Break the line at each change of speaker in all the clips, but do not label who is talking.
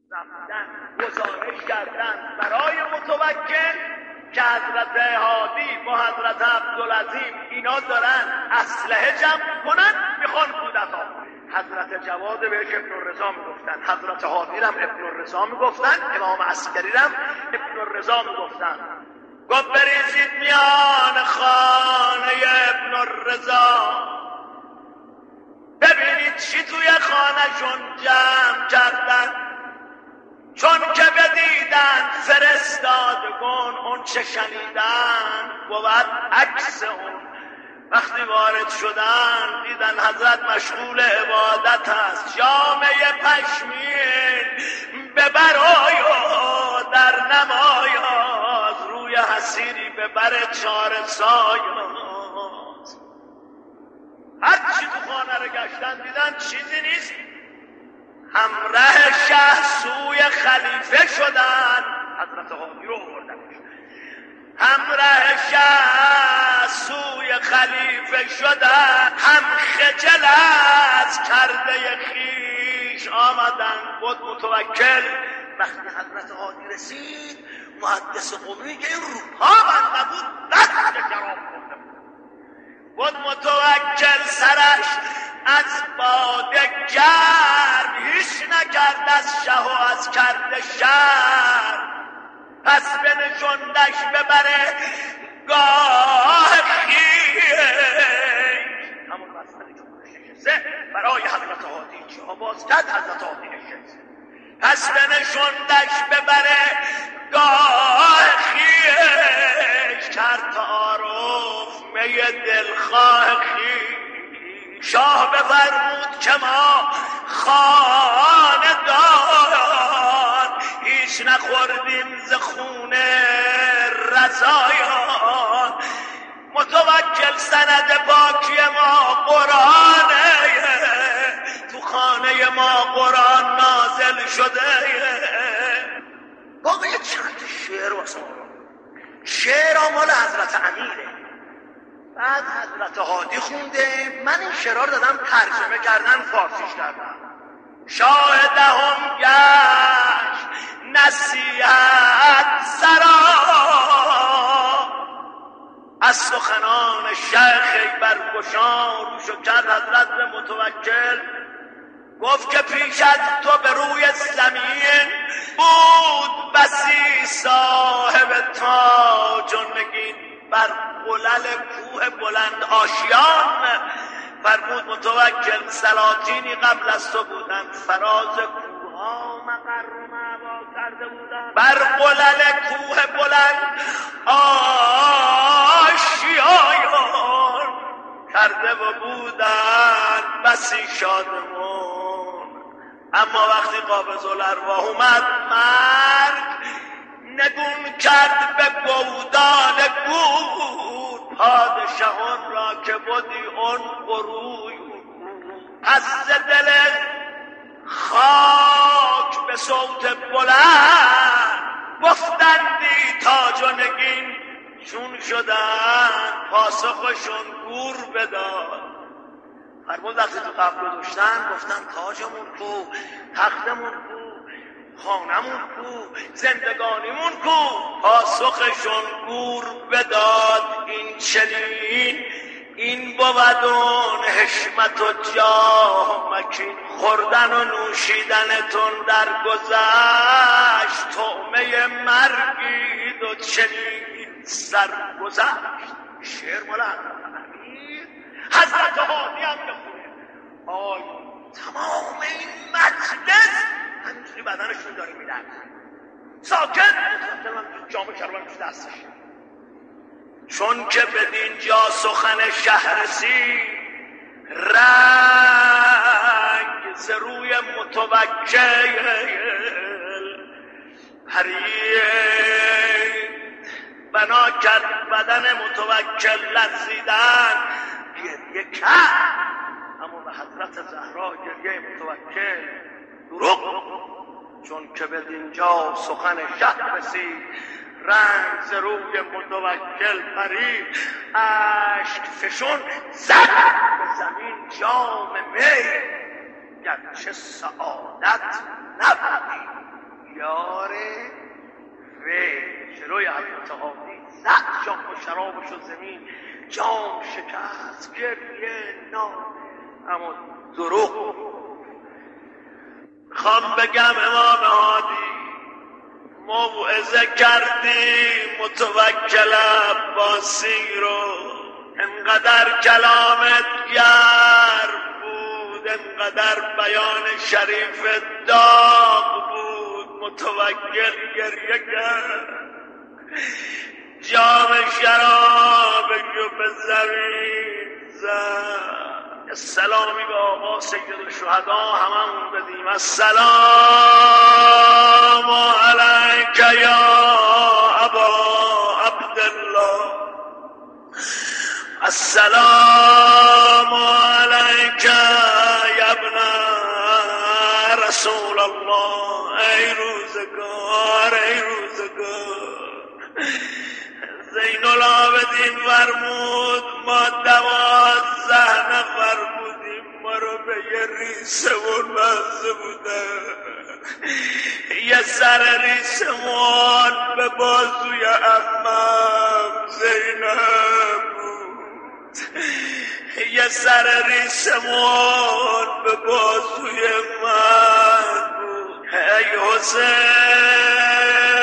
رفتن گزارش کردن برای متوکل که حضرت هادی با حضرت عبدالعظیم اینا دارن اسلحه جمع کنن میخوان کودتا. حضرت جواد بهش ابن الرضا میگفتن، حضرت هادی هم ابن الرضا میگفتن، امام عسکری هم ابن الرضا میگفتن. گفت بریزید میان خانه ابن الرضا ببینید چی توی خانهشون جمع کردن. چون که بدیدن فرستادگان اون چه شنیدن بود عکس اون. وقتی وارد شدن دیدن حضرت مشغول عبادت است. جامعه پشمین ببر آیا در نمایاز، روی حسیری ببر چار سایاز. هرچی تو خانه رو گشتن دیدن چیزی نیست. همراه شه سوی خلیفه شدن. حضرت هادی رو آوردن. همراه شه سوی خلیفه شدن، هم خجل از کرده خیش آمدن. بود متوکل وقتی حضرت هادی رسید محدث قومی که این روپا بنده بود دست جراب کرده بود متوکل سرش از باده گرم هیچ نکرد از شه و از کرده شر. پس بنشوندش ببره گاه خیش، همون بستر جمعش نشسته برای حضرت هادی چه ها باز کرد. حضرت هادی نشست پس بنشوندش ببره گاه خیش، کرد تعارف می دلخواه خیش. شاه بفرمود که ما خاندان هیچ نخوردیم ز خون رضایان. متوکل سند پاکی ما قرآنه، تو خانه ما قرآن نازل شده. باقی چند شعر واسه شعر آمال حضرت امیره. بعد حضرت هادی خونده، من این شعرها رو دادم ترجمه کردن فارسیش کردم. شاه دهم گشت نصیحت سرا از سخنان شه خیبرگشا. روشو کرد حضرت به متوکل گفت که پیش از تو به روی زمین بود بسی صاحب تاج و نگین، بر قلل کوه بلند آشیان. فرمود متوکل سلاطینی قبل از تو بودن، فراز کوها مقر و معوا کرده بودن. بر قلل کوه بلند آشیان کرده و بودن بسی شادمان. اما وقتی قابض الارواح اومد مرگ نگون کرد به گودال گور. پادشاهان را که بودی اون قروی، از دل خاک به صوت بلند گفتندی تاج و نگین چون شدن پاسخشون گور بداد. فرمود وقتی تو قبر داشتن گفتن تاجمون کو، تختمون کو، خانمون کو، زندگانیمون کو. پاسخشون گور بداد این چنین، این بودون حشمت و جاه مکین. خوردن و نوشیدنتون در گذشت طعمه مرگید و چنین سرگذشت. شعر مولا حضرت هادی هم بخونه. آی تمام این مجلس همینجوری بدنشون داره میدن ساکت. جامعه کربن تو دستش. چون که بدین جا سخن شه رسید، رنگ ز روی متوکل پرید. بنا کرد بدن متوکل لرزیدن، گریه کرد. اما به حضرت زهرا گریه متوکل دروغ. چون که بدین جا سخن شه رسید، رنگ ز روی متوکل پرید. اشک فشون زد به زمین جام می، گرچه سعادت نبودی شب اتحادی زد جام و شرابش و زمین جام شکست گریه نام اما دروغ. میخوام بگم امام هادی موعظه کردی متوکل عباسی رو، انقدر کلامت گرم بود، انقدر بیان شریف داغ بود، متوکل گریه کرد، جام شرابشو به زمین زد. سلامی به آقا سید الشهدا هممون بدیم. السلام علیک یا ابا عبدالله، السلام علیک یا ابن رسول الله. ای روزگار ای روزگار. زین العابدین فرمود ما 12 نفر بودیم، ما رو به یه ریسمون بسته بودن، یه سر ریسمون به بازوی عمم زینب بود، یه سر ریسمون به بازوی من بود. ای حسین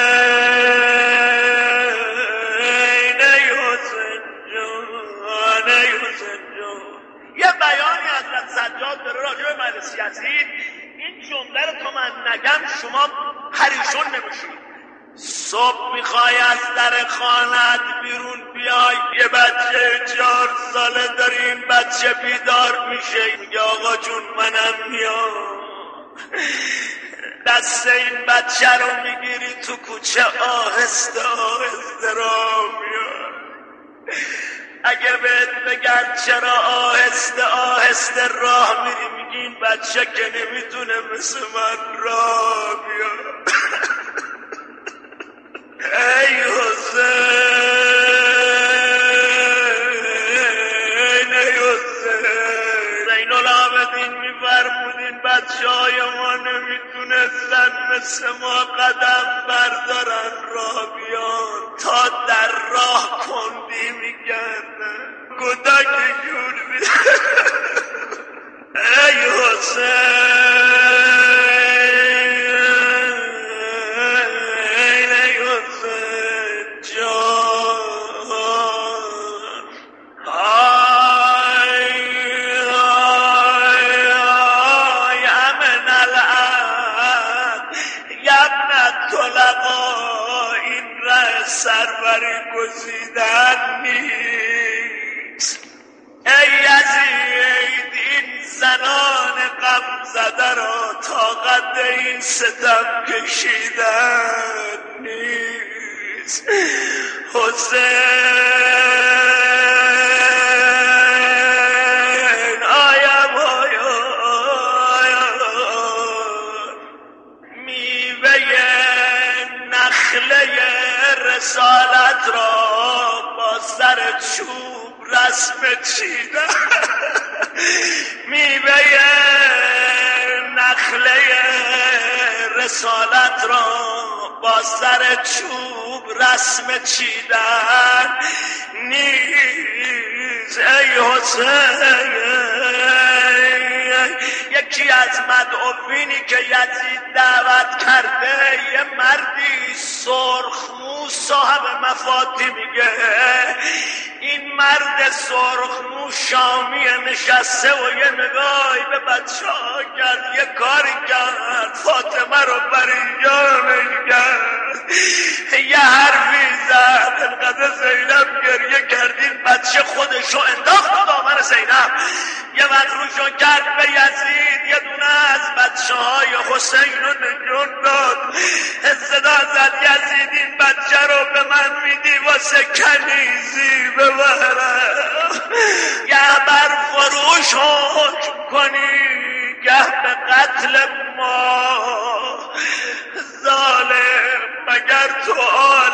یه بیانی حضرت سجاد داره راجع به مجلس یزید. این جمله رو تا من نگم شما پریشون نمیشید. صبح میخوای از در خانت بیرون بیای، یه بچه 4 ساله داری، این بچه بیدار میشه، میگه آقا جون منم میام. دست این بچه رو میگیری تو کوچه آهسته آهسته راه میای. اگه بهت بگن چرا آهسته آهسته راه میری، میگی این بچه که نمیتونه مثل من راه بیاد. ای حسین ای حسین. زین العابدین میفرمودین بچه های ما نمیتونستن مثل ما قدم بردارن راه بیان، تا در راه کندی میکردن، کودک جور میدن. ای حسین ای حسین جان. آی آی آی امن العد یبنت طلقا، این ره سروری گزیدن نیست. ای یزید این زنان غم زده را طاقت این ستم کشیدن نیست. حسین آیم آیم میوه نخله رسالت را با سر چوب رسم چیدن. میوه نخله رسالت را با سر چوب رسم چیدن نیست. ای حسین. یکی از مدعوینی که یزید دعوت کرده، یه مردی سرخمو صاحب مفاتی میگه، این مرد سرخمو شامی نشسته و یه نگاهی به بچه ها کرد، یه کاری کرد، فاطمه رو بر اینجا کرد، یه حرفی زد، انقدر زینب گریه کردین بچه خودشو انداخت دامن زینب، یه وقت روشو کرد به یزید، یه دونه از بچه های حسین رو نجون داد، صدا زد یزید این بچه رو به من میدی واسه کنیزی ببرم، گه بر فروش حکم کنی گه به قتل ما ظالم، مگر تو